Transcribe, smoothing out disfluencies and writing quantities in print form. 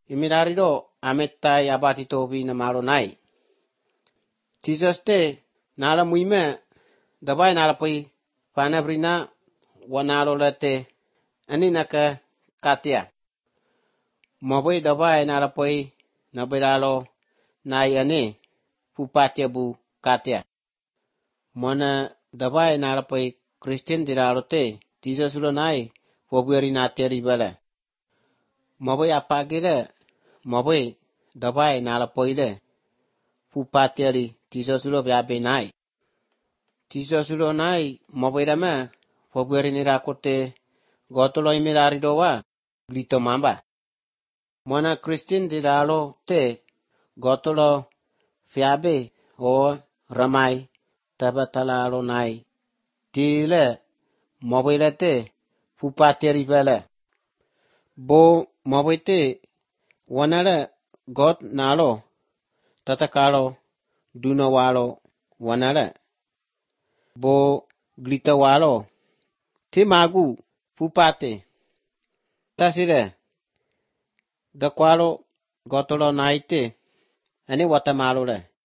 Imirarido ametai abatito bi na malo nai. Jesus te nala muime dabai nala pui panabrina wanalo late ani naka katia. Mabui dabai nala pui nabiralo nai ani pupatia bu katia. Mona dabai nala pui Christian diralo te Jesus ulo nai wabweri nateri bala. Mabui apagire mabui dabai nala pui le pupatiari Jesus ulo biabe nai. Jesus ulo nai mabui dama wabweri nirakote gotolo imirari doa lito mamba. Mona Christian diralo te gotolo fiabe o ramai tabatalalo nai. Tile mabui te pupatiari bala. Bo mabui te wanala God nalo tatakalo dunawalo wanala. Bo glita walo ti magu pupate. Tasire dakwalo gotolo naite ani watamalo le.